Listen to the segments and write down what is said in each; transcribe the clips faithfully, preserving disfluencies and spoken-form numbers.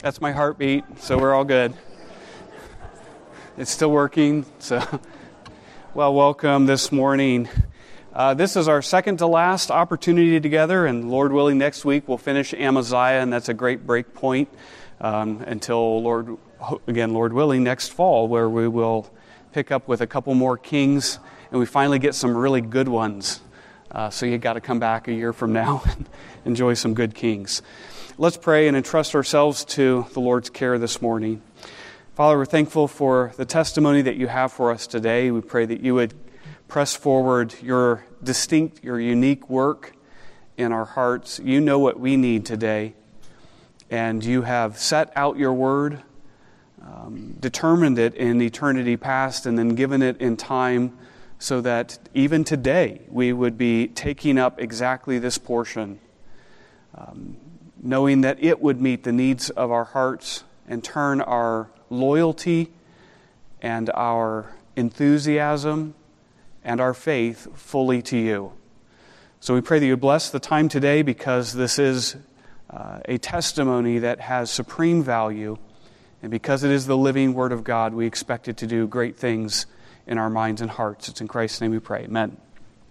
That's my heartbeat, so we're all good. It's still working, so well, welcome this morning. Uh, this is our second to last opportunity together, and Lord willing, next week we'll finish Amaziah, and that's a great break point um, until, Lord, again, Lord willing, next fall, where we will pick up with a couple more kings, and we finally get some really good ones. Uh, so you got to come back a year from now and enjoy some good kings. Let's pray and entrust ourselves to the Lord's care this morning. Father, we're thankful for the testimony that you have for us today. We pray that you would press forward your distinct, your unique work in our hearts. You know what we need today, and you have set out your word, um, determined it in eternity past, and then given it in time so that even today we would be taking up exactly this portion, um, knowing that it would meet the needs of our hearts and turn our loyalty and our enthusiasm and our faith fully to you. So we pray that you bless the time today, because this is uh, a testimony that has supreme value, and because it is the living Word of God, we expect it to do great things in our minds and hearts. It's in Christ's name we pray. Amen.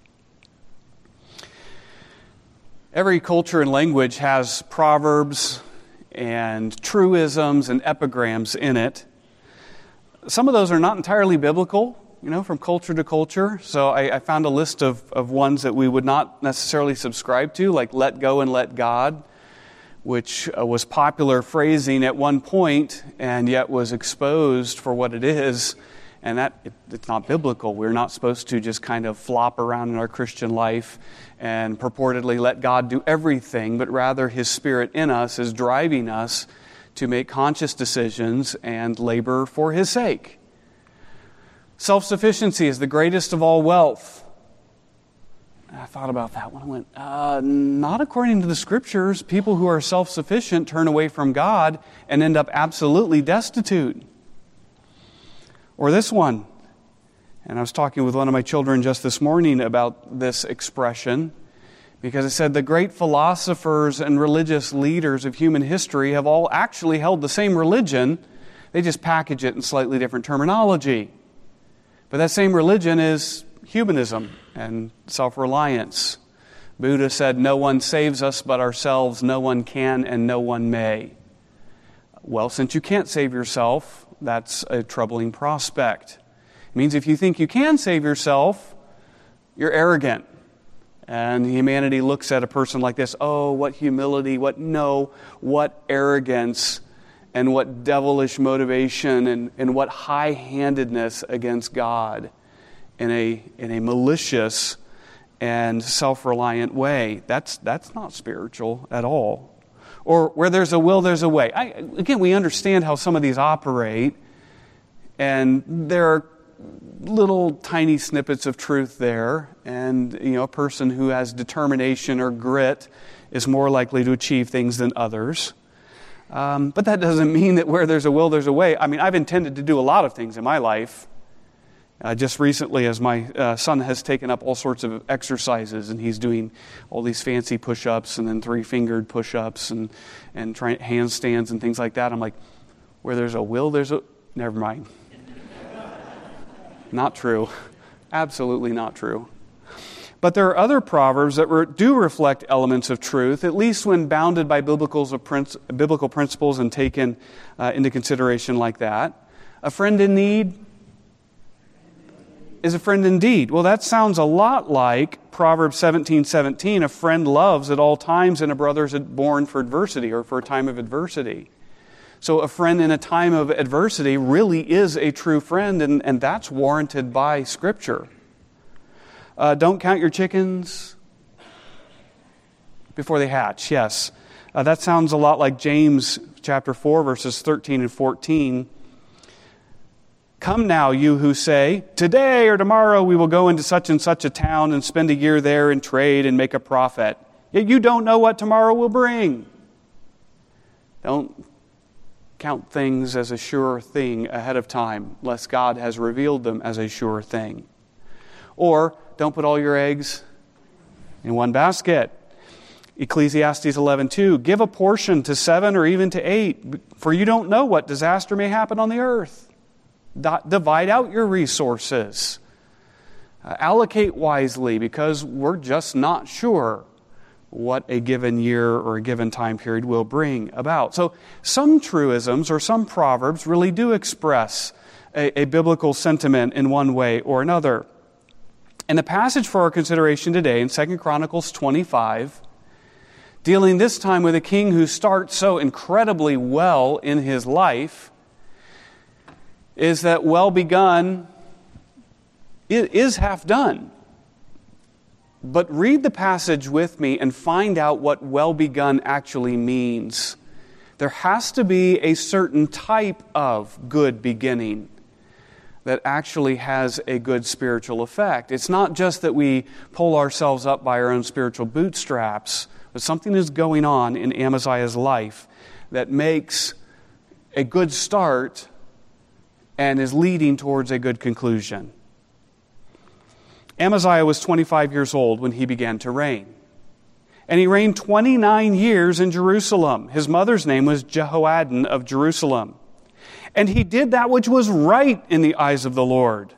Every culture and language has proverbs and truisms and epigrams in it. Some of those are not entirely biblical, you know, from culture to culture. So I, I found a list of, of ones that we would not necessarily subscribe to, like let go and let God, which uh, was popular phrasing at one point and yet was exposed for what it is. And that it, it's not biblical. We're not supposed to just kind of flop around in our Christian life and purportedly let God do everything, but rather His Spirit in us is driving us to make conscious decisions and labor for His sake. Self-sufficiency is the greatest of all wealth. I thought about that one. I went, uh, not according to the Scriptures. People who are self-sufficient turn away from God and end up absolutely destitute. Or this one, and I was talking with one of my children just this morning about this expression, because it said the great philosophers and religious leaders of human history have all actually held the same religion. They just package it in slightly different terminology. But that same religion is humanism and self-reliance. Buddha said, no one saves us but ourselves, no one can and no one may. Well, since you can't save yourself, that's a troubling prospect. It means if you think you can save yourself, you're arrogant. And humanity looks at a person like this, oh, what humility, what no, what arrogance, and what devilish motivation, and, and what high-handedness against God in a in a malicious and self-reliant way. That's that's not spiritual at all. Or where there's a will, there's a way. I, again, we understand how some of these operate, and there are little tiny snippets of truth there. And you know, a person who has determination or grit is more likely to achieve things than others. Um, but that doesn't mean that where there's a will, there's a way. I mean, I've intended to do a lot of things in my life. Uh, just recently, as my uh, son has taken up all sorts of exercises, and he's doing all these fancy push-ups and then three-fingered push-ups and, and try, handstands and things like that. I'm like, where there's a will, there's a... Never mind. Not true. Absolutely not true. But there are other proverbs that re- do reflect elements of truth, at least when bounded by biblical, biblical principles and taken uh, into consideration like that. A friend in need is a friend indeed. Well, that sounds a lot like Proverbs seventeen seventeen. A friend loves at all times, and a brother is born for adversity, or for a time of adversity. So a friend in a time of adversity really is a true friend, and, and that's warranted by Scripture. Uh, don't count your chickens before they hatch. Yes, uh, that sounds a lot like James chapter four, verses thirteen and fourteen. Come now, you who say, today or tomorrow we will go into such and such a town and spend a year there and trade and make a profit. Yet you don't know what tomorrow will bring. Don't count things as a sure thing ahead of time, lest God has revealed them as a sure thing. Or don't put all your eggs in one basket. Ecclesiastes eleven two, give a portion to seven or even to eight, for you don't know what disaster may happen on the earth. Divide out your resources. Uh, allocate wisely, because we're just not sure what a given year or a given time period will bring about. So some truisms or some proverbs really do express a, a biblical sentiment in one way or another. And the passage for our consideration today in Second Chronicles twenty-five, dealing this time with a king who starts so incredibly well in his life, is that well begun is half done. But read the passage with me and find out what well begun actually means. There has to be a certain type of good beginning that actually has a good spiritual effect. It's not just that we pull ourselves up by our own spiritual bootstraps, but something is going on in Amaziah's life that makes a good start and is leading towards a good conclusion. Amaziah was twenty-five years old when he began to reign. And he reigned twenty-nine years in Jerusalem. His mother's name was Jehoaddan of Jerusalem. And he did that which was right in the eyes of the Lord.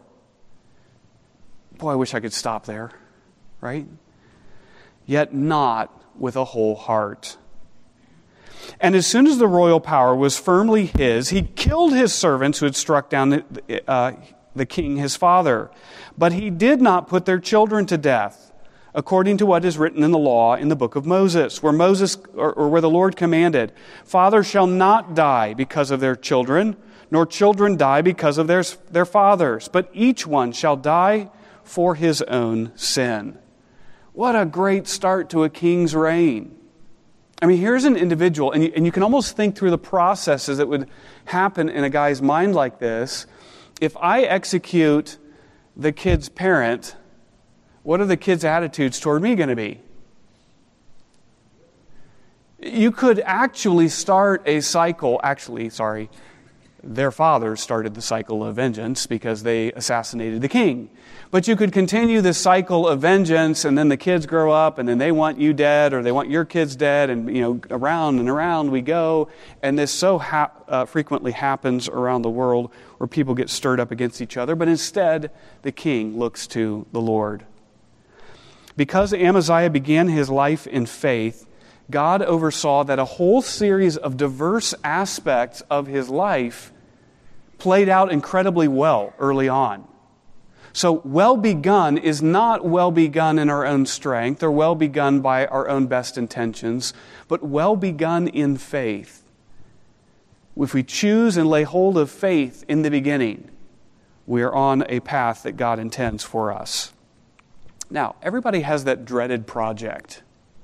Boy, I wish I could stop there, right? Yet not with a whole heart. And as soon as the royal power was firmly his, he killed his servants who had struck down the, uh, the king his father. But he did not put their children to death, according to what is written in the law in the book of Moses, where Moses or, or where the Lord commanded, fathers shall not die because of their children, nor children die because of their, their fathers, but each one shall die for his own sin. What a great start to a king's reign. I mean, here's an individual, and you, and you can almost think through the processes that would happen in a guy's mind like this. If I execute the kid's parent, what are the kid's attitudes toward me going to be? You could actually start a cycle, actually, sorry, their fathers started the cycle of vengeance because they assassinated the king. But you could continue this cycle of vengeance, and then the kids grow up, and then they want you dead, or they want your kids dead, and you know, around and around we go. And this so ha- uh, frequently happens around the world, where people get stirred up against each other. But instead, the king looks to the Lord. Because Amaziah began his life in faith, God oversaw that a whole series of diverse aspects of his life played out incredibly well early on. So well begun is not well begun in our own strength or well begun by our own best intentions, but well begun in faith. If we choose and lay hold of faith in the beginning, we are on a path that God intends for us. Now, everybody has that dreaded project.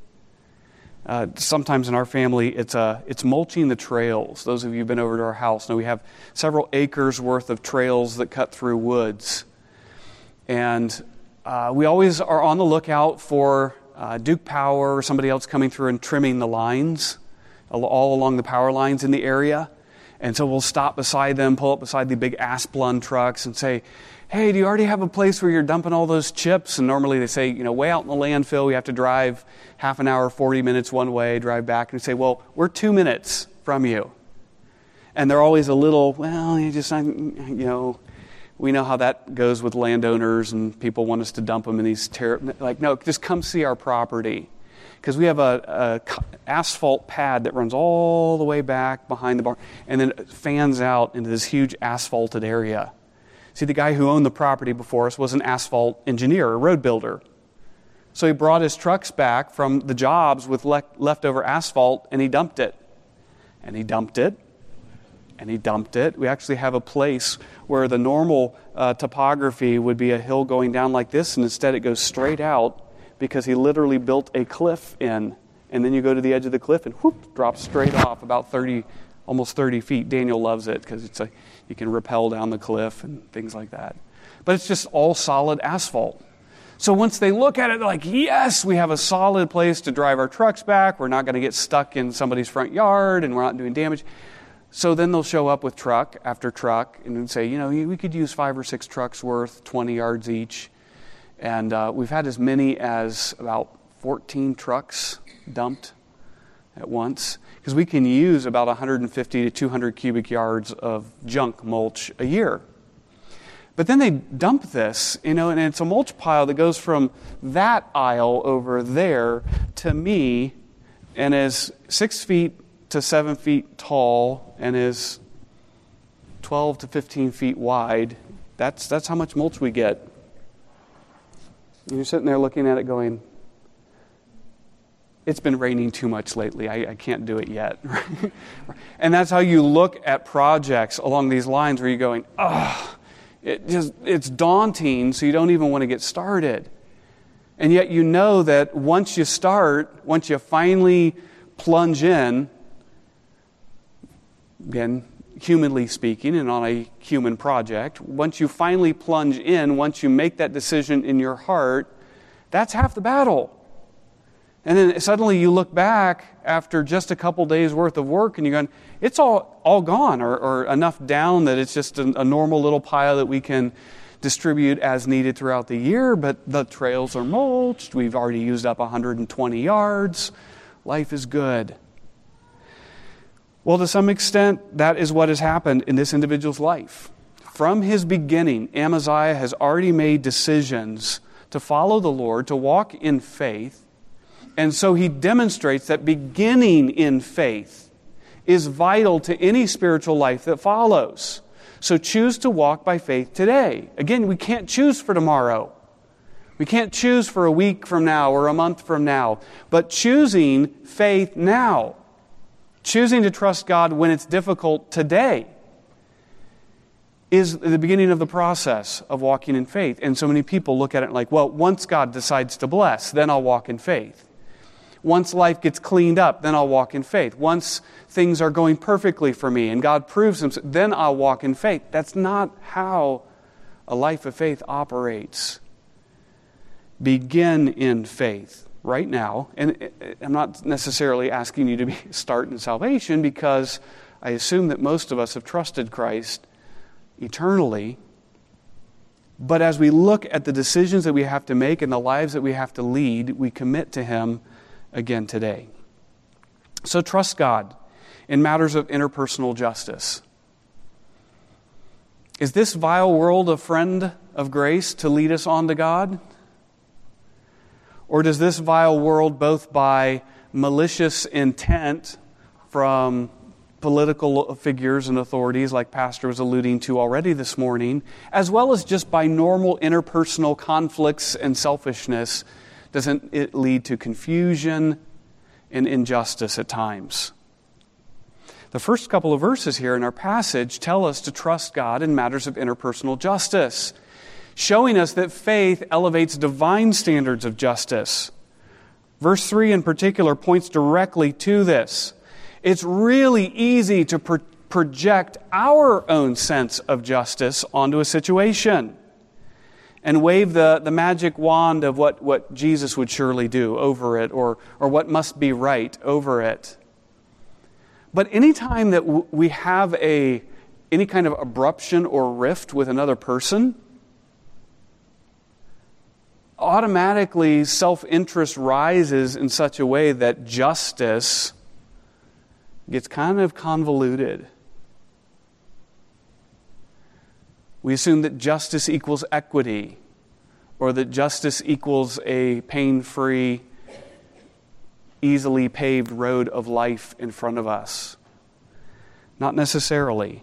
Uh, sometimes in our family, it's uh, it's mulching the trails. Those of you who've been over to our house know we have several acres worth of trails that cut through woods. And uh, we always are on the lookout for uh, Duke Power or somebody else coming through and trimming the lines all along the power lines in the area. And so we'll stop beside them, pull up beside the big Asplund trucks and say, hey, do you already have a place where you're dumping all those chips? And normally they say, you know, way out in the landfill, we have to drive half an hour, forty minutes one way, drive back. And we say, well, we're two minutes from you. And they're always a little, well, you just, you know, we know how that goes with landowners and people want us to dump them in these terrible, like, no, just come see our property. Because we have a, a asphalt pad that runs all the way back behind the barn and then it fans out into this huge asphalted area. See, the guy who owned the property before us was an asphalt engineer, a road builder. So he brought his trucks back from the jobs with le- leftover asphalt, and he dumped it. And he dumped it. And he dumped it. We actually have a place where the normal uh, topography would be a hill going down like this, and instead it goes straight out because he literally built a cliff in. And then you go to the edge of the cliff and whoop, drops straight off about thirty, almost thirty feet. Daniel loves it because it's a you can rappel down the cliff and things like that. But it's just all solid asphalt. So once they look at it, they're like, yes, we have a solid place to drive our trucks back. We're not going to get stuck in somebody's front yard and we're not doing damage. So then they'll show up with truck after truck and say, you know, we could use five or six trucks worth, twenty yards each. And uh, we've had as many as about fourteen trucks dumped at once. Because we can use about one hundred fifty to two hundred cubic yards of junk mulch a year. But then they dump this, you know, and it's a mulch pile that goes from that aisle over there to me and is six feet to seven feet tall and is twelve to fifteen feet wide. That's that's how much mulch we get. And you're sitting there looking at it going, it's been raining too much lately. I, I can't do it yet. And that's how you look at projects along these lines where you're going, oh, it just it's daunting, so you don't even want to get started. And yet you know that once you start, once you finally plunge in, again, humanly speaking, and on a human project, once you finally plunge in, once you make that decision in your heart, that's half the battle. And then suddenly you look back after just a couple days worth of work and you're going, it's all, all gone, or, or enough down that it's just a, a normal little pile that we can distribute as needed throughout the year, but the trails are mulched, we've already used up one hundred twenty yards, life is good. Well, to some extent, that is what has happened in this individual's life. From his beginning, Amaziah has already made decisions to follow the Lord, to walk in faith, and so he demonstrates that beginning in faith is vital to any spiritual life that follows. So choose to walk by faith today. Again, we can't choose for tomorrow. We can't choose for a week from now or a month from now, but choosing faith now. Choosing to trust God when it's difficult today is the beginning of the process of walking in faith. And so many people look at it like, well, once God decides to bless, then I'll walk in faith. Once life gets cleaned up, then I'll walk in faith. Once things are going perfectly for me and God proves himself, then I'll walk in faith. That's not how a life of faith operates. Begin in faith. Right now, and I'm not necessarily asking you to be start in salvation, because I assume that most of us have trusted Christ eternally. But as we look at the decisions that we have to make and the lives that we have to lead, we commit to Him again today. So trust God in matters of interpersonal justice. Is this vile world a friend of grace to lead us on to God? Or does this vile world, both by malicious intent from political figures and authorities like Pastor was alluding to already this morning, as well as just by normal interpersonal conflicts and selfishness, doesn't it lead to confusion and injustice at times? The first couple of verses here in our passage tell us to trust God in matters of interpersonal justice, showing us that faith elevates divine standards of justice. Verse three in particular points directly to this. It's really easy to pro- project our own sense of justice onto a situation and wave the, the magic wand of what, what Jesus would surely do over it, or, or what must be right over it. But anytime that w- we have a any kind of abruption or rift with another person, automatically self-interest rises in such a way that justice gets kind of convoluted. We assume that justice equals equity, or that justice equals a pain-free, easily paved road of life in front of us. Not necessarily.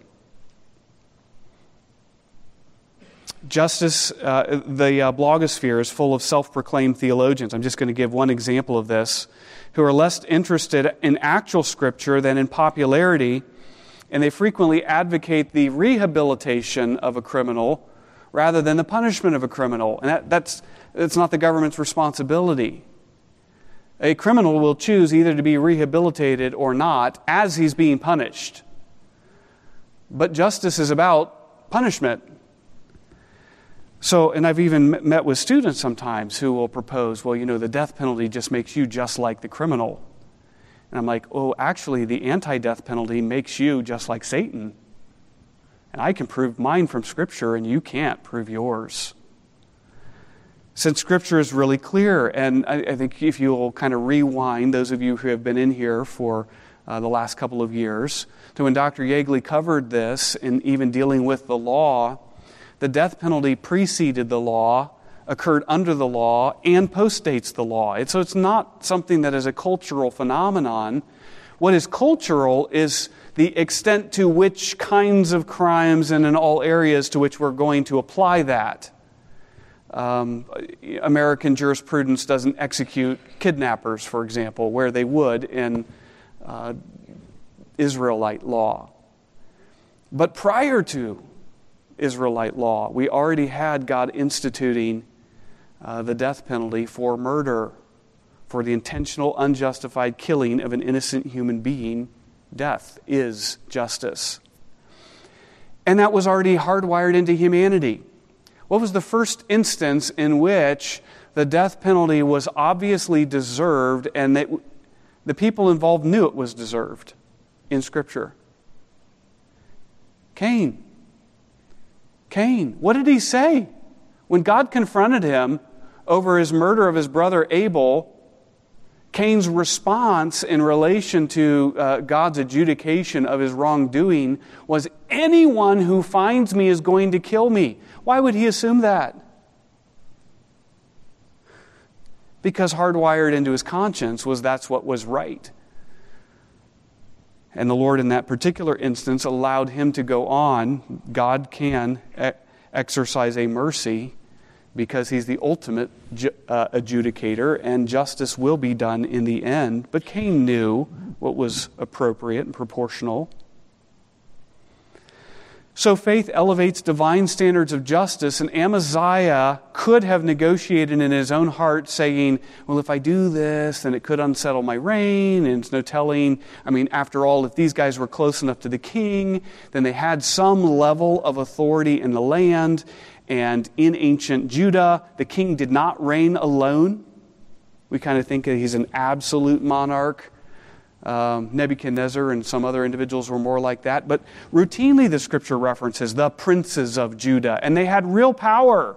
Justice, uh, the uh, blogosphere is full of self-proclaimed theologians. I'm just going to give one example of this, who are less interested in actual Scripture than in popularity, and they frequently advocate the rehabilitation of a criminal rather than the punishment of a criminal. And that, that's, that's not the government's responsibility. A criminal will choose either to be rehabilitated or not as he's being punished. But justice is about punishment. So, and I've even met with students sometimes who will propose, well, you know, the death penalty just makes you just like the criminal. And I'm like, oh, actually, the anti-death penalty makes you just like Satan. And I can prove mine from Scripture, and you can't prove yours. Since Scripture is really clear, and I, I think if you'll kind of rewind, those of you who have been in here for uh, the last couple of years, to when Doctor Yeagley covered this, and even dealing with the law, the death penalty preceded the law, occurred under the law, and postdates the law. And so it's not something that is a cultural phenomenon. What is cultural is the extent to which kinds of crimes and in all areas to which we're going to apply that. Um, American jurisprudence doesn't execute kidnappers, for example, where they would in uh, Israelite law. But prior to Israelite law, we already had God instituting uh, the death penalty for murder, for the intentional, unjustified killing of an innocent human being. Death is justice. And that was already hardwired into humanity. What was the first instance in which the death penalty was obviously deserved and that the people involved knew it was deserved in Scripture? Cain. Cain. What did he say? When God confronted him over his murder of his brother Abel, Cain's response in relation to uh, God's adjudication of his wrongdoing was, anyone who finds me is going to kill me. Why would he assume that? Because hardwired into his conscience was that's what was right. And the Lord in that particular instance allowed him to go on. God can e- exercise a mercy because He's the ultimate ju- uh, adjudicator, and justice will be done in the end. But Cain knew what was appropriate and proportional. So faith elevates divine standards of justice, and Amaziah could have negotiated in his own heart saying, well, if I do this, then it could unsettle my reign, and it's no telling. I mean, after all, if these guys were close enough to the king, then they had some level of authority in the land. And in ancient Judah, the king did not reign alone. We kind of think that he's an absolute monarch. Um, Nebuchadnezzar and some other individuals were more like that. But routinely the Scripture references the princes of Judah, and they had real power.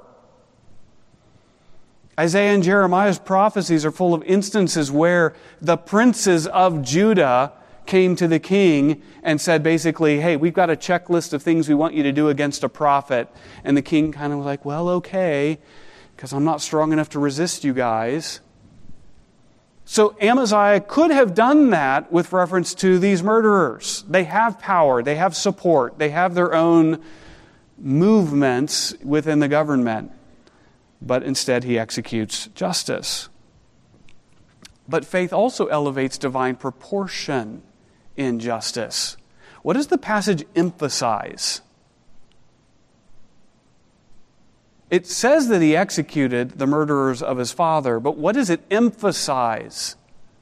Isaiah and Jeremiah's prophecies are full of instances where the princes of Judah came to the king and said basically, hey, we've got a checklist of things we want you to do against a prophet. And the king kind of was like, well, okay, because I'm not strong enough to resist you guys. So Amaziah could have done that with reference to these murderers. They have power, they have support, they have their own movements within the government. But instead he executes justice. But faith also elevates divine proportion in justice. What does the passage emphasize? It says that he executed the murderers of his father, but what does it emphasize?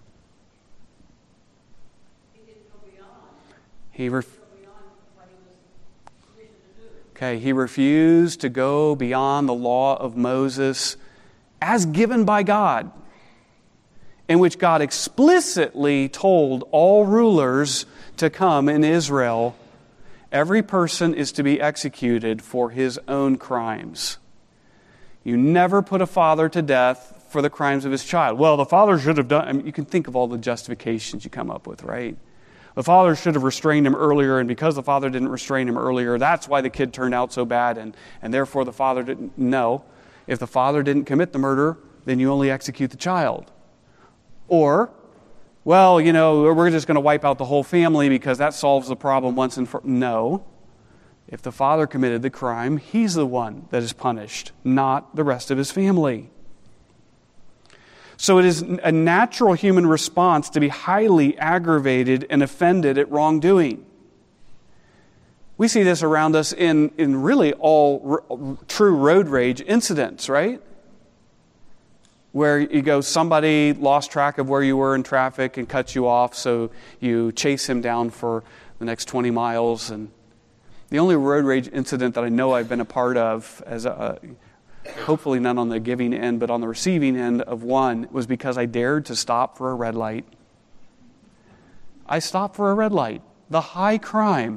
He didn't go beyond. He ref- Go beyond what he was commissioned to do. okay, he refused to go beyond the law of Moses as given by God, in which God explicitly told all rulers to come in Israel, every person is to be executed for his own crimes. You never put a father to death for the crimes of his child. Well, the father should have done... I mean, you can think of all the justifications you come up with, right? The father should have restrained him earlier, and because the father didn't restrain him earlier, that's why the kid turned out so bad, and, and therefore the father didn't... No. If the father didn't commit the murder, then you only execute the child. Or, well, you know, we're just going to wipe out the whole family because that solves the problem once and for... No. If the father committed the crime, he's the one that is punished, not the rest of his family. So it is a natural human response to be highly aggravated and offended at wrongdoing. We see this around us in, in really all r- true road rage incidents, right? Where you go, somebody lost track of where you were in traffic and cut you off, so you chase him down for the next twenty miles. And the only road rage incident that I know I've been a part of, as a, hopefully not on the giving end, but on the receiving end of one, was because I dared to stop for a red light. I stopped for a red light. The high crime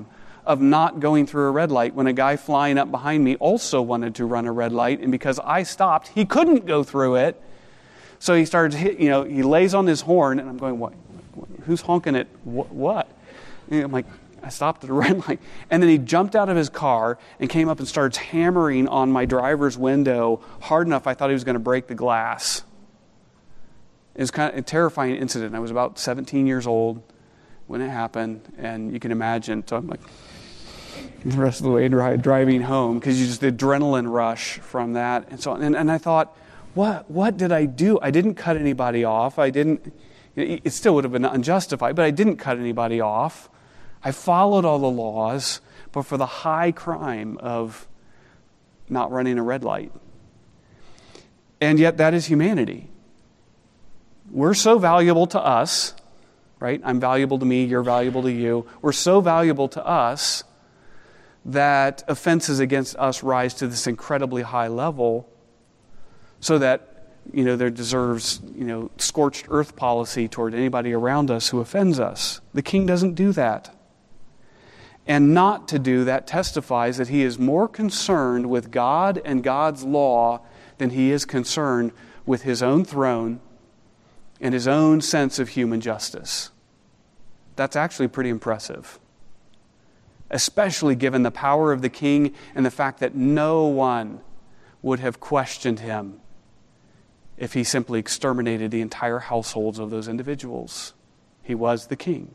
of not going through a red light when a guy flying up behind me also wanted to run a red light, and because I stopped, he couldn't go through it. So he started, hit, you know, he lays on his horn, and I'm going, what? Who's honking at what? And I'm like, I stopped at a red light. And then he jumped out of his car and came up and starts hammering on my driver's window hard enough I thought he was going to break the glass. It was kind of a terrifying incident. I was about seventeen years old when it happened, and you can imagine. So I'm like, the rest of the way dri- driving home, because you just the adrenaline rush from that. And so, and, and I thought, what what did I do? I didn't cut anybody off. I didn't, it still would have been unjustified, but I didn't cut anybody off. I followed all the laws, but for the high crime of not running a red light. And yet that is humanity. We're so valuable to us, right? I'm valuable to me, you're valuable to you. We're so valuable to us that offenses against us rise to this incredibly high level, so that, you know, there deserves, you know, scorched earth policy toward anybody around us who offends us. The king doesn't do that. And not to do that testifies that he is more concerned with God and God's law than he is concerned with his own throne and his own sense of human justice. That's actually pretty impressive, especially given the power of the king and the fact that no one would have questioned him if he simply exterminated the entire households of those individuals. He was the king.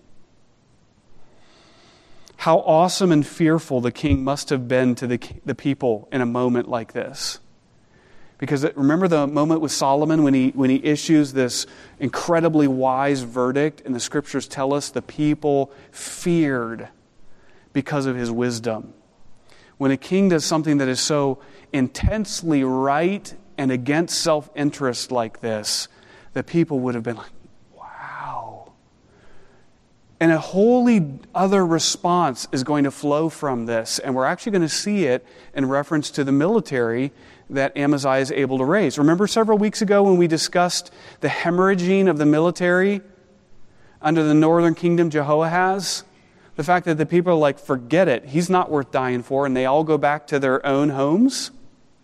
How awesome and fearful the king must have been to the, the people in a moment like this. Because remember the moment with Solomon when he when he issues this incredibly wise verdict, and the scriptures tell us the people feared because of his wisdom. When a king does something that is so intensely right and against self-interest like this, the people would have been like, wow. And a wholly other response is going to flow from this, and we're actually going to see it in reference to the military that Amaziah is able to raise. Remember several weeks ago when we discussed the hemorrhaging of the military under the northern kingdom Jehoahaz? The fact that the people are like, forget it, he's not worth dying for, and they all go back to their own homes.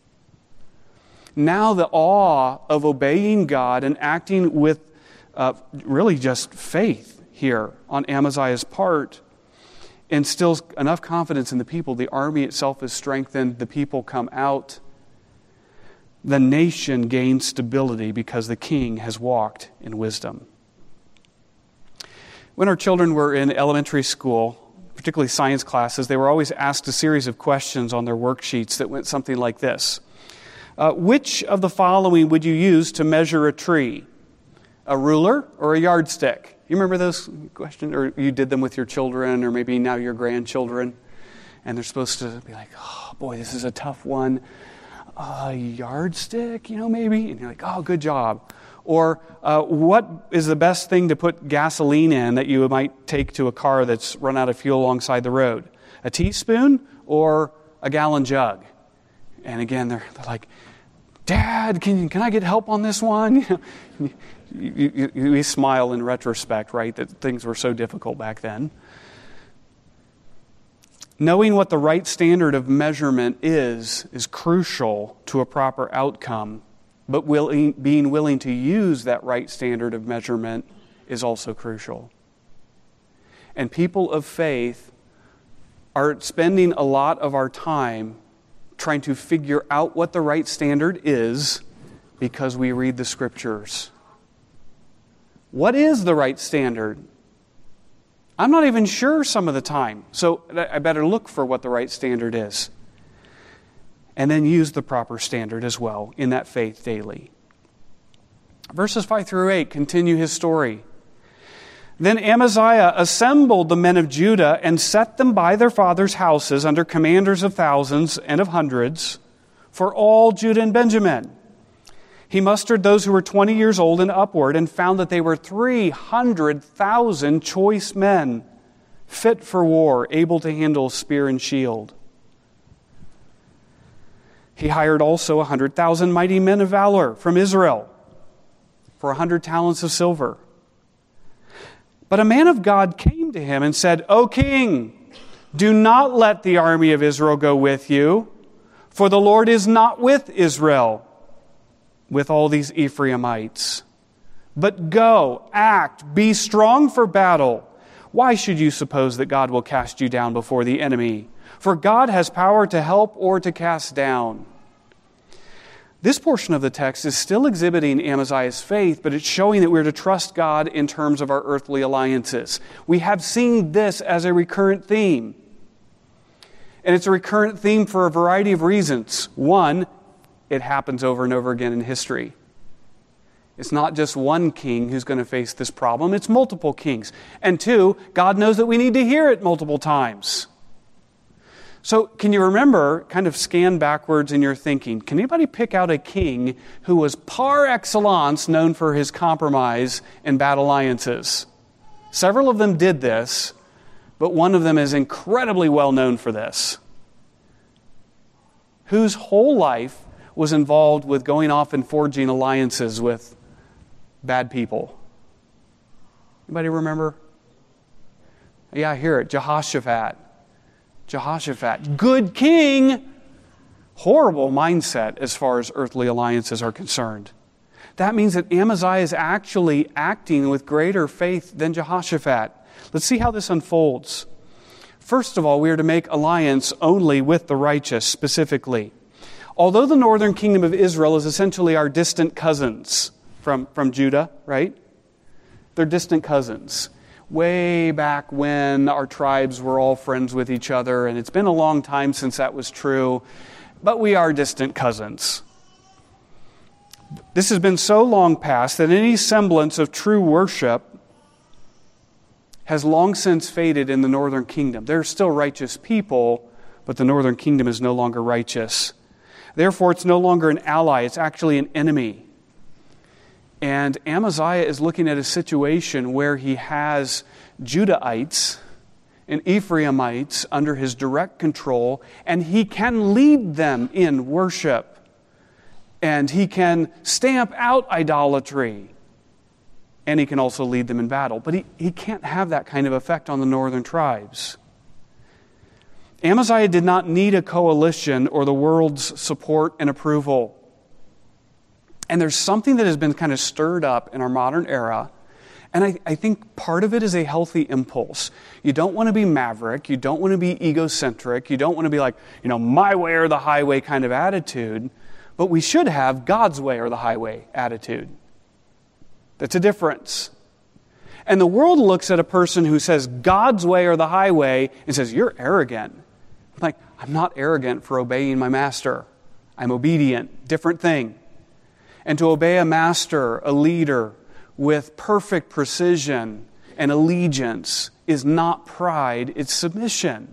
Now the awe of obeying God and acting with uh, really just faith here on Amaziah's part instills enough confidence in the people. The army itself is strengthened. The people come out. The nation gains stability because the king has walked in wisdom. When our children were in elementary school, particularly science classes, they were always asked a series of questions on their worksheets that went something like this. Uh, which of the following would you use to measure a tree? A ruler or a yardstick? You remember those questions? Or you did them with your children, or maybe now your grandchildren, and they're supposed to be like, oh boy, this is a tough one. A yardstick, you know, maybe? And you're like, oh, good job. Or uh, what is the best thing to put gasoline in that you might take to a car that's run out of fuel alongside the road? A teaspoon or a gallon jug? And again, they're, they're like, Dad, can can I get help on this one? you, you, you, you smile in retrospect, right, that things were so difficult back then. Knowing what the right standard of measurement is, is crucial to a proper outcome, but willing, being willing to use that right standard of measurement is also crucial. And people of faith are spending a lot of our time trying to figure out what the right standard is because we read the scriptures. What is the right standard? I'm not even sure some of the time, so I better look for what the right standard is. And then use the proper standard as well in that faith daily. Verses five through eight continue his story. Then Amaziah assembled the men of Judah and set them by their fathers' houses under commanders of thousands and of hundreds for all Judah and Benjamin. He mustered those who were twenty years old and upward and found that they were three hundred thousand choice men, fit for war, able to handle spear and shield. He hired also one hundred thousand mighty men of valor from Israel for one hundred talents of silver. But a man of God came to him and said, O king, Do not let the army of Israel go with you, for the Lord is not with Israel, with all these Ephraimites. But go, act, be strong for battle. Why should you suppose that God will cast you down before the enemy? For God has power to help or to cast down. This portion of the text is still exhibiting Amaziah's faith, but it's showing that we're to trust God in terms of our earthly alliances. We have seen this as a recurrent theme. And it's a recurrent theme for a variety of reasons. One, it happens over and over again in history. It's not just one king who's going to face this problem, it's multiple kings. And two, God knows that we need to hear it multiple times. So can you remember, kind of scan backwards in your thinking, can anybody pick out a king who was par excellence known for his compromise and bad alliances? Several of them did this, but one of them is incredibly well known for this. Whose whole life was involved with going off and forging alliances with bad people. Anybody remember? Yeah, I hear it. Jehoshaphat. Jehoshaphat. Good king. Horrible mindset as far as earthly alliances are concerned. That means that Amaziah is actually acting with greater faith than Jehoshaphat. Let's see how this unfolds. First of all, we are to make alliance only with the righteous specifically. Although the northern kingdom of Israel is essentially our distant cousins from, from Judah, right? They're distant cousins. Way back when our tribes were all friends with each other, and it's been a long time since that was true, but we are distant cousins. This has been so long past that any semblance of true worship has long since faded in the northern kingdom. There are still righteous people, but the northern kingdom is no longer righteous. Therefore, it's no longer an ally, it's actually an enemy. And Amaziah is looking at a situation where he has Judahites and Ephraimites under his direct control, and he can lead them in worship. And he can stamp out idolatry. And he can also lead them in battle. But he, he can't have that kind of effect on the northern tribes. Amaziah did not need a coalition or the world's support and approval. And there's something that has been kind of stirred up in our modern era, and I, I think part of it is a healthy impulse. You don't want to be maverick, you don't want to be egocentric, you don't want to be like, you know, my way or the highway kind of attitude, but we should have God's way or the highway attitude. That's a difference. And the world looks at a person who says God's way or the highway and says, you're arrogant. I'm like, I'm not arrogant for obeying my master. I'm obedient. Different thing. And to obey a master, a leader, with perfect precision and allegiance is not pride, it's submission.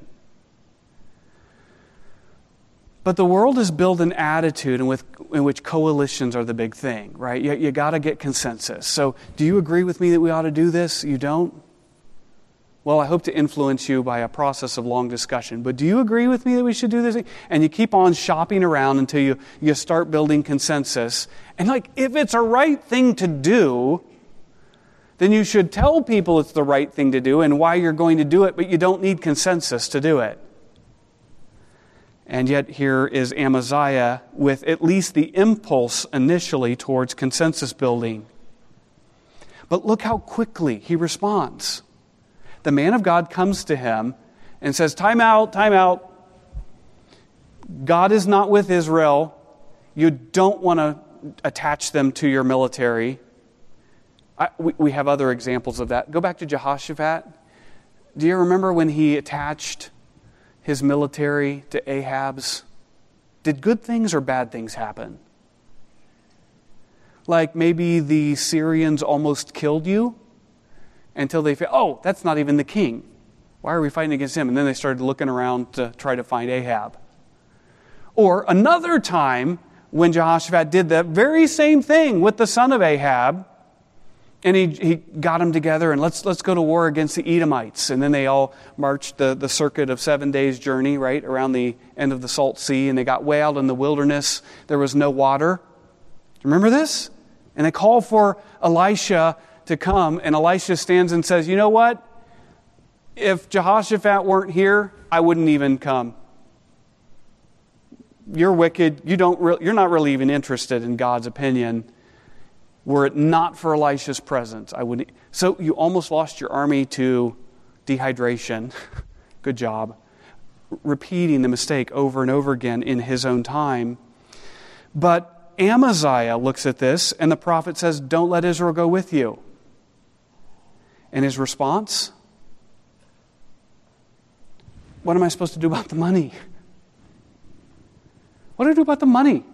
But the world has built an attitude in, with, in which coalitions are the big thing, right? You, you got to get consensus. So do you agree with me that we ought to do this? You don't? Well, I hope to influence you by a process of long discussion. But do you agree with me that we should do this? And you keep on shopping around until you, you start building consensus. And like, if it's a right thing to do, then you should tell people it's the right thing to do and why you're going to do it, but you don't need consensus to do it. And yet here is Amaziah with at least the impulse initially towards consensus building. But look how quickly he responds. The man of God comes to him and says, time out, time out. God is not with Israel. You don't want to attach them to your military. I, we, we have other examples of that. Go back to Jehoshaphat. Do you remember when he attached his military to Ahab's? Did good things or bad things happen? Like maybe the Syrians almost killed you until they felt, oh, that's not even the king. Why are we fighting against him? And then they started looking around to try to find Ahab. Or another time when Jehoshaphat did the very same thing with the son of Ahab, and he, he got them together and let's let's go to war against the Edomites. And then they all marched the, the circuit of seven days journey, right, around the end of the Salt Sea, and they got way out in the wilderness. There was no water. Remember this? And they call for Elisha to come, and Elisha stands and says, you know what? If Jehoshaphat weren't here, I wouldn't even come. You're wicked. You don't re- you're not really even interested in God's opinion. Were it not for Elisha's presence, I wouldn't. So you almost lost your army to dehydration. Good job. Repeating the mistake over and over again in his own time. But Amaziah looks at this, and the prophet says, don't let Israel go with you. And his response? What am I supposed to do about the money? What do I do about the money?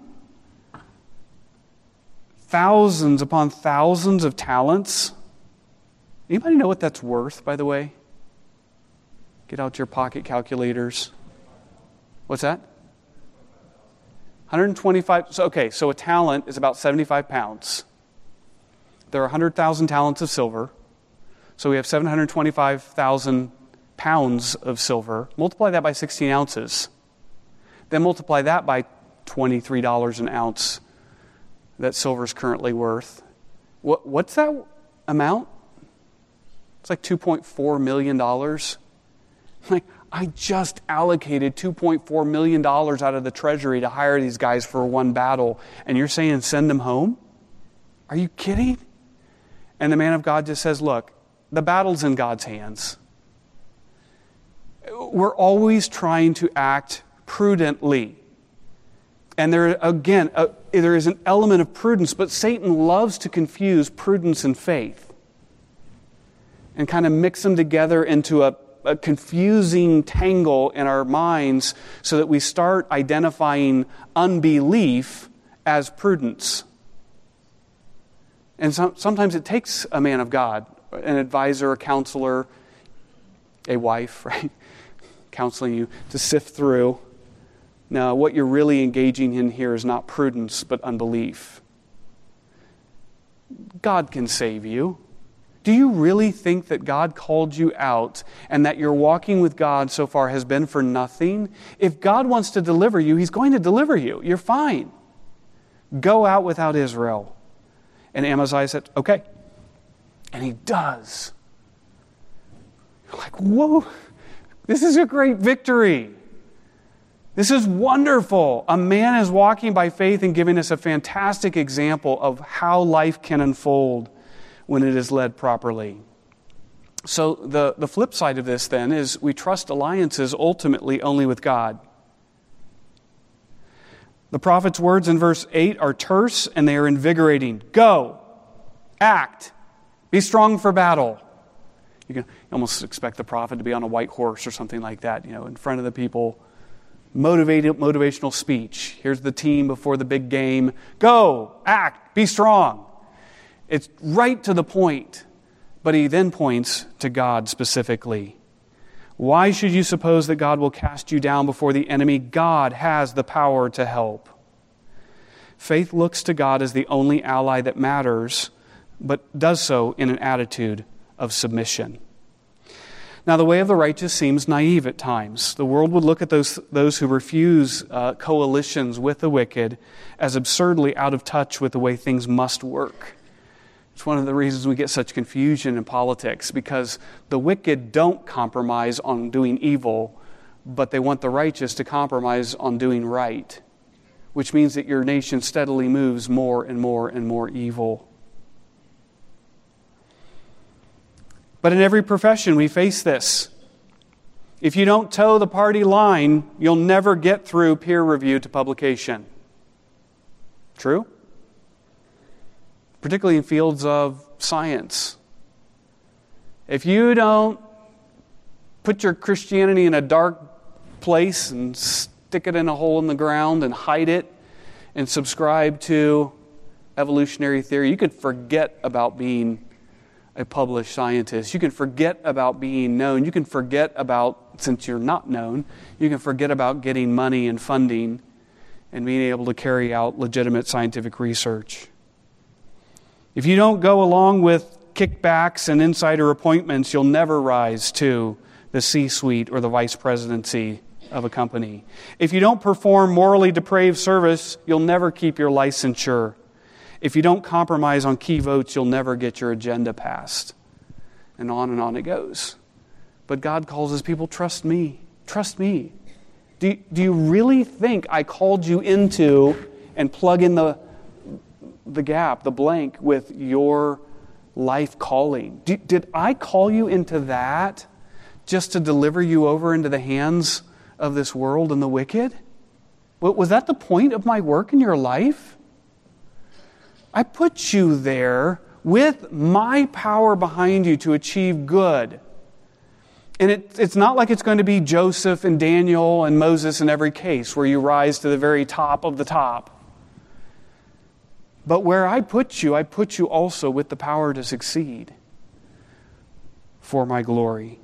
Thousands upon thousands of talents. Anybody know what that's worth, by the way? Get out your pocket calculators. What's that? one hundred twenty-five. So, okay, so a talent is about seventy-five pounds. There are one hundred thousand talents of silver. So we have seven hundred twenty-five thousand pounds of silver. Multiply that by sixteen ounces. Then multiply that by twenty-three dollars an ounce that silver is currently worth. What, what's that amount? It's like two point four million dollars. Like, I just allocated two point four million dollars out of the treasury to hire these guys for one battle, and you're saying send them home? Are you kidding? And the man of God just says, look, the battle's in God's hands. We're always trying to act prudently. And there, again, uh, there is an element of prudence, but Satan loves to confuse prudence and faith and kind of mix them together into a, a confusing tangle in our minds so that we start identifying unbelief as prudence. And so, sometimes it takes a man of God, an advisor, a counselor, a wife, right, counseling you to sift through. Now, what you're really engaging in here is not prudence, but unbelief. God can save you. Do you really think that God called you out and that your walking with God so far has been for nothing? If God wants to deliver you, He's going to deliver you. You're fine. Go out without Israel. And Amaziah said, okay. And he does. You're like, whoa, this is a great victory. This is wonderful. A man is walking by faith and giving us a fantastic example of how life can unfold when it is led properly. So the, the flip side of this then is we trust alliances ultimately only with God. The prophet's words in verse eight are terse and they are invigorating. Go, act, be strong for battle. You can almost expect the prophet to be on a white horse or something like that, you know, in front of the people. Motivated, motivational speech. Here's the team before the big game. Go, act, be strong. It's right to the point, but he then points to God specifically. Why should you suppose that God will cast you down before the enemy? God has the power to help. Faith looks to God as the only ally that matters, but does so in an attitude of submission. Now, the way of the righteous seems naive at times. The world would look at those, those who refuse uh, coalitions with the wicked as absurdly out of touch with the way things must work. It's one of the reasons we get such confusion in politics, because the wicked don't compromise on doing evil, but they want the righteous to compromise on doing right, which means that your nation steadily moves more and more and more evil. But in every profession, we face this. If you don't toe the party line, you'll never get through peer review to publication. True? Particularly in fields of science. If you don't put your Christianity in a dark place and stick it in a hole in the ground and hide it and subscribe to evolutionary theory, you could forget about being a published scientist. You can forget about being known. You can forget about, since you're not known, you can forget about getting money and funding and being able to carry out legitimate scientific research. If you don't go along with kickbacks and insider appointments, you'll never rise to the C-suite or the vice presidency of a company. If you don't perform morally depraved service, you'll never keep your licensure. If you don't compromise on key votes, you'll never get your agenda passed. And on and on it goes. But God calls his people, trust me. Trust me. Do you, do you really think I called you into and plug in the, the gap, the blank with your life calling? Do, did I call you into that just to deliver you over into the hands of this world and the wicked? Was that the point of my work in your life? I put you there with my power behind you to achieve good. And it, it's not like it's going to be Joseph and Daniel and Moses in every case where you rise to the very top of the top. But where I put you, I put you also with the power to succeed for my glory.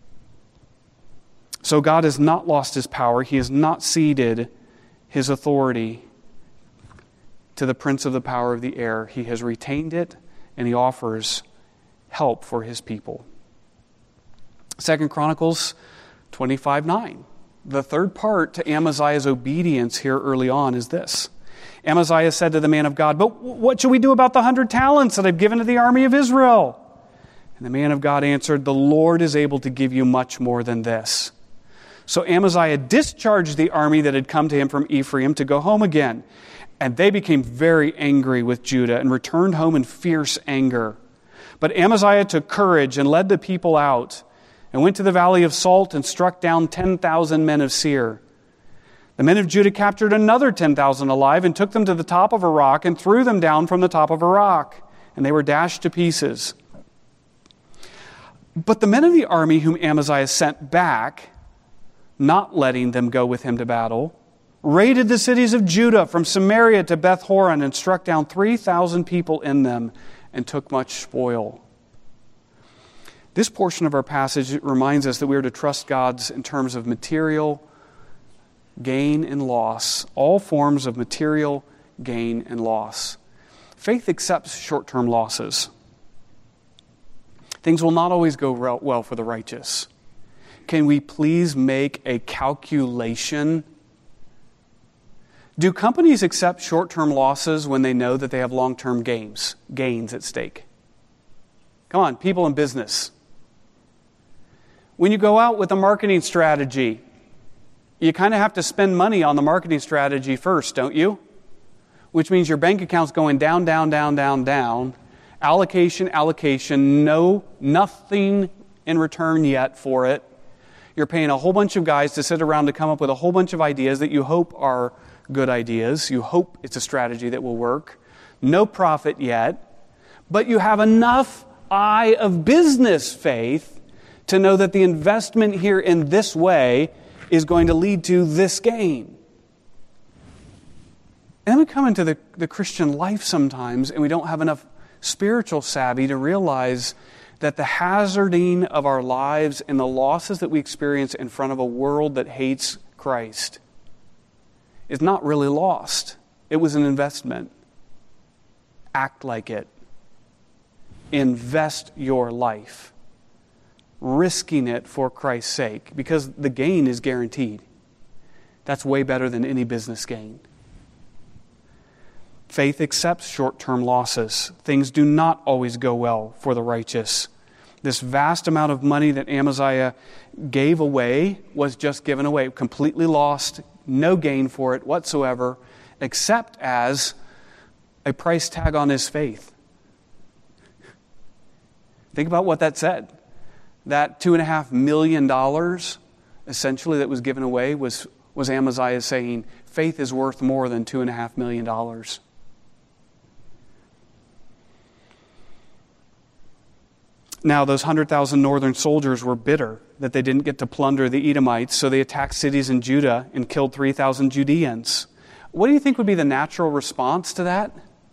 So God has not lost his power. He has not ceded his authority to the prince of the power of the air. He has retained it, and he offers help for his people. Second Chronicles twenty-five nine. The third part to Amaziah's obedience here early on is this. Amaziah said to the man of God, "But what shall we do about the hundred talents that I've given to the army of Israel?" And the man of God answered, "The Lord is able to give you much more than this." So Amaziah discharged the army that had come to him from Ephraim to go home again. And they became very angry with Judah and returned home in fierce anger. But Amaziah took courage and led the people out and went to the valley of Salt and struck down ten thousand men of Seir. The men of Judah captured another ten thousand alive and took them to the top of a rock and threw them down from the top of a rock. And they were dashed to pieces. But the men of the army whom Amaziah sent back, not letting them go with him to battle, raided the cities of Judah from Samaria to Beth Horon and struck down three thousand people in them and took much spoil. This portion of our passage reminds us that we are to trust God in terms of material gain and loss, all forms of material gain and loss. Faith accepts short-term losses. Things will not always go well for the righteous. Can we please make a calculation? Do companies accept short-term losses when they know that they have long-term gains, gains at stake? Come on, people in business. When you go out with a marketing strategy, you kind of have to spend money on the marketing strategy first, don't you? Which means your bank account's going down, down, down, down, down. Allocation, allocation, no, nothing in return yet for it. You're paying a whole bunch of guys to sit around to come up with a whole bunch of ideas that you hope are good ideas. You hope it's a strategy that will work. No profit yet. But you have enough eye of business faith to know that the investment here in this way is going to lead to this gain. And then we come into the, the Christian life sometimes and we don't have enough spiritual savvy to realize that the hazarding of our lives and the losses that we experience in front of a world that hates Christ is not really lost. It was an investment. Act like it. Invest your life, risking it for Christ's sake, because the gain is guaranteed. That's way better than any business gain. Faith accepts short-term losses. Things do not always go well for the righteous. This vast amount of money that Amaziah gave away was just given away, completely lost, no gain for it whatsoever, except as a price tag on his faith. Think about what that said. That two and a half million dollars, essentially, that was given away was, was Amaziah saying, faith is worth more than two and a half million dollars. Now, those one hundred thousand northern soldiers were bitter that they didn't get to plunder the Edomites, so they attacked cities in Judah and killed three thousand Judeans. What do you think would be the natural response to that?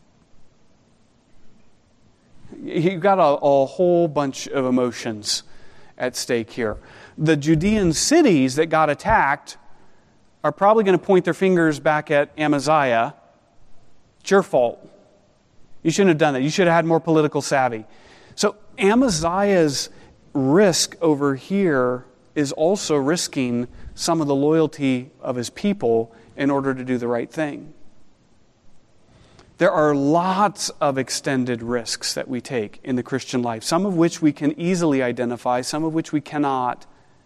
You've got a, a whole bunch of emotions at stake here. The Judean cities that got attacked are probably going to point their fingers back at Amaziah. It's your fault. You shouldn't have done that. You should have had more political savvy. So Amaziah's risk over here is also risking some of the loyalty of his people in order to do the right thing. There are lots of extended risks that we take in the Christian life, some of which we can easily identify, some of which we cannot.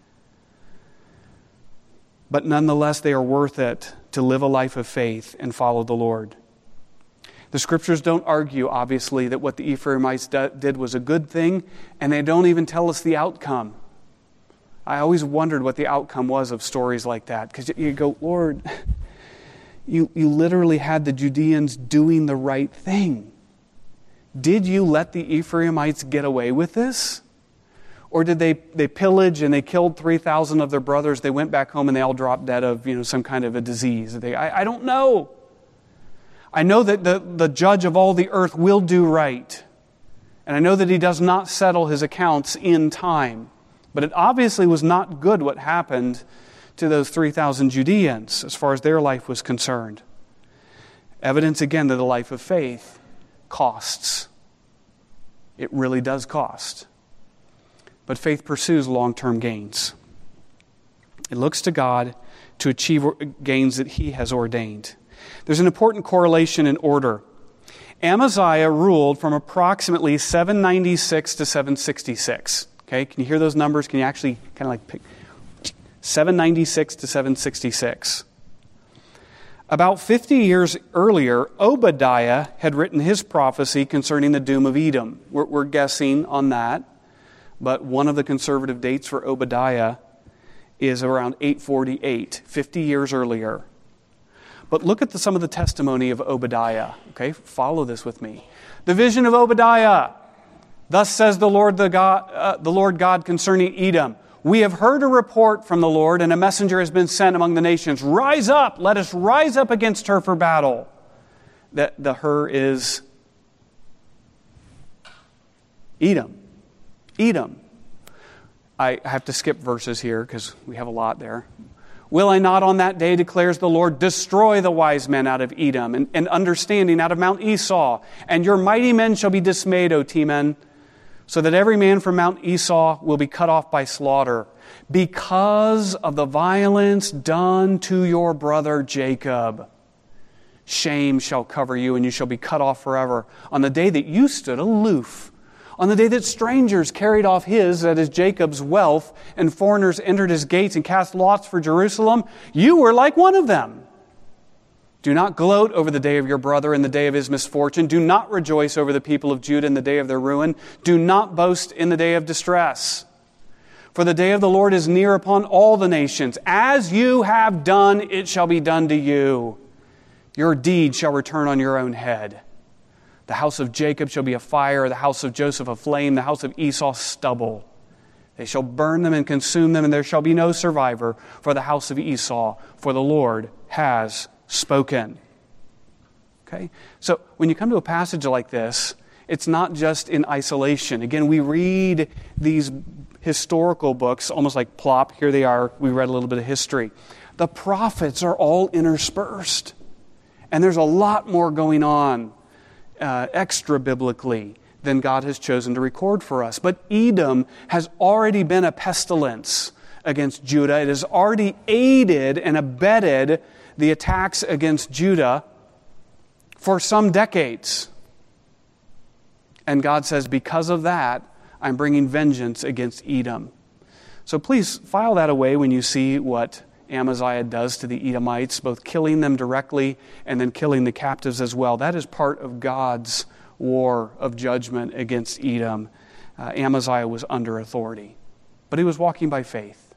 But nonetheless, they are worth it to live a life of faith and follow the Lord. The Scriptures don't argue, obviously, that what the Ephraimites did was a good thing, and they don't even tell us the outcome. I always wondered what the outcome was of stories like that, because you go, Lord, you, you literally had the Judeans doing the right thing. Did you let the Ephraimites get away with this? Or did they, they pillage and they killed three thousand of their brothers, they went back home and they all dropped dead of, you know, some kind of a disease? They, I, I don't know. I know that the, the judge of all the earth will do right. And I know that he does not settle his accounts in time. But it obviously was not good what happened to those three thousand Judeans as far as their life was concerned. Evidence again that the life of faith costs. It really does cost. But faith pursues long-term gains. It looks to God to achieve gains that He has ordained. There's an important correlation in order. Amaziah ruled from approximately seven ninety-six to seven sixty-six. Okay, can you hear those numbers? Can you actually kind of like pick? seven ninety-six to seven sixty-six. About fifty years earlier, Obadiah had written his prophecy concerning the doom of Edom. We're, we're guessing on that, but one of the conservative dates for Obadiah is around eight forty-eight, fifty years earlier. But look at the, some of the testimony of Obadiah. Okay, follow this with me. The vision of Obadiah. Thus says the Lord, the God, uh, the Lord God concerning Edom. We have heard a report from the Lord, and a messenger has been sent among the nations. Rise up, let us rise up against her for battle. That the her is Edom. Edom. I have to skip verses here because we have a lot there. Will I not on that day, declares the Lord, destroy the wise men out of Edom and, and understanding out of Mount Esau, and your mighty men shall be dismayed, O Teman, so that every man from Mount Esau will be cut off by slaughter, because of the violence done to your brother Jacob. Shame shall cover you, and you shall be cut off forever. On the day that you stood aloof, on the day that strangers carried off his, that is Jacob's, wealth, and foreigners entered his gates and cast lots for Jerusalem, you were like one of them. Do not gloat over the day of your brother in the day of his misfortune. Do not rejoice over the people of Judah in the day of their ruin. Do not boast in the day of distress. For the day of the Lord is near upon all the nations. As you have done, it shall be done to you. Your deed shall return on your own head. The house of Jacob shall be a fire, the house of Joseph a flame, the house of Esau stubble. They shall burn them and consume them, and there shall be no survivor for the house of Esau, for the Lord has spoken. Okay? So when you come to a passage like this, it's not just in isolation. Again, we read these historical books, almost like plop, here they are, we read a little bit of history. The prophets are all interspersed. And there's a lot more going on uh, extra-biblically than God has chosen to record for us. But Edom has already been a pestilence against Judah. It has already aided and abetted the attacks against Judah for some decades. And God says, because of that, I'm bringing vengeance against Edom. So please file that away when you see what Amaziah does to the Edomites, both killing them directly and then killing the captives as well. That is part of God's war of judgment against Edom. Uh, Amaziah was under authority, but he was walking by faith.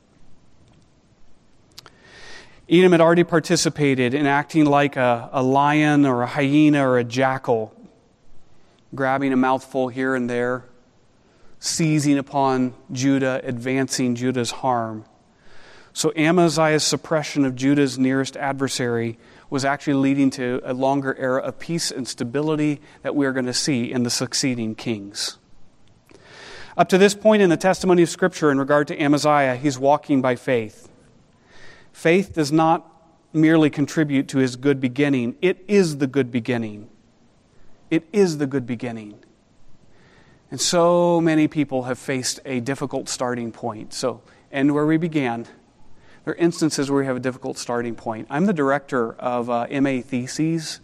Edom had already participated in acting like a, a lion or a hyena or a jackal, grabbing a mouthful here and there, seizing upon Judah, advancing Judah's harm. So Amaziah's suppression of Judah's nearest adversary was actually leading to a longer era of peace and stability that we are going to see in the succeeding kings. Up to this point in the testimony of Scripture in regard to Amaziah, he's walking by faith. Faith does not merely contribute to his good beginning. It is the good beginning. It is the good beginning. And so many people have faced a difficult starting point. So, end where we began. There are instances where we have a difficult starting point. I'm the director of uh, M A theses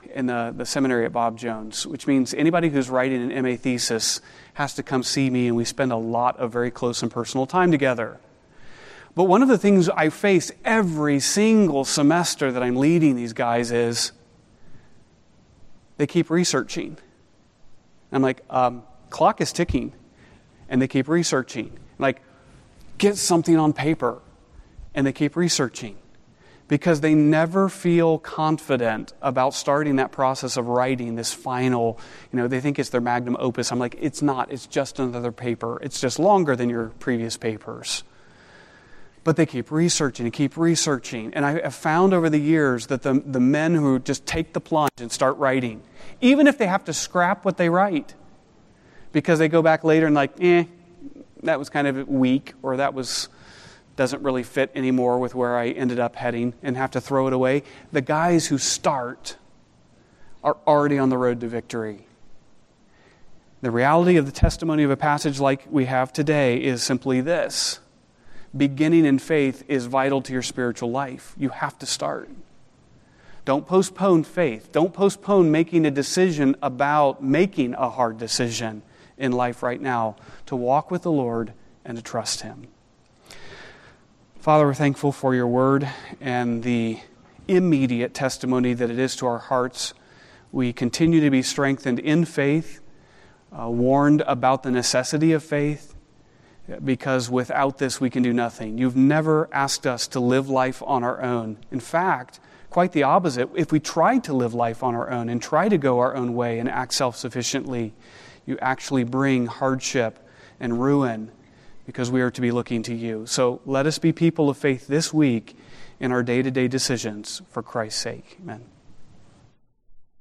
in the, the seminary at Bob Jones, which means anybody who's writing an M A thesis has to come see me, and we spend a lot of very close and personal time together. But one of the things I face every single semester that I'm leading these guys is they keep researching. I'm like, um, clock is ticking. And they keep researching. Like, get something on paper. And they keep researching. Because they never feel confident about starting that process of writing this final, you know, they think it's their magnum opus. I'm like, it's not. It's just another paper. It's just longer than your previous papers. But they keep researching and keep researching. And I have found over the years that the, the men who just take the plunge and start writing, even if they have to scrap what they write, because they go back later and like, eh, that was kind of weak, or that was doesn't really fit anymore with where I ended up heading, and have to throw it away. The guys who start are already on the road to victory. The reality of the testimony of a passage like we have today is simply this. Beginning in faith is vital to your spiritual life. You have to start. Don't postpone faith. Don't postpone making a decision about making a hard decision in life right now to walk with the Lord and to trust Him. Father, we're thankful for your word and the immediate testimony that it is to our hearts. We continue to be strengthened in faith, uh, warned about the necessity of faith, because without this we can do nothing. You've never asked us to live life on our own. In fact, quite the opposite. If we try to live life on our own and try to go our own way and act self-sufficiently, you actually bring hardship and ruin, because we are to be looking to you. So let us be people of faith this week in our day-to-day decisions for Christ's sake. Amen.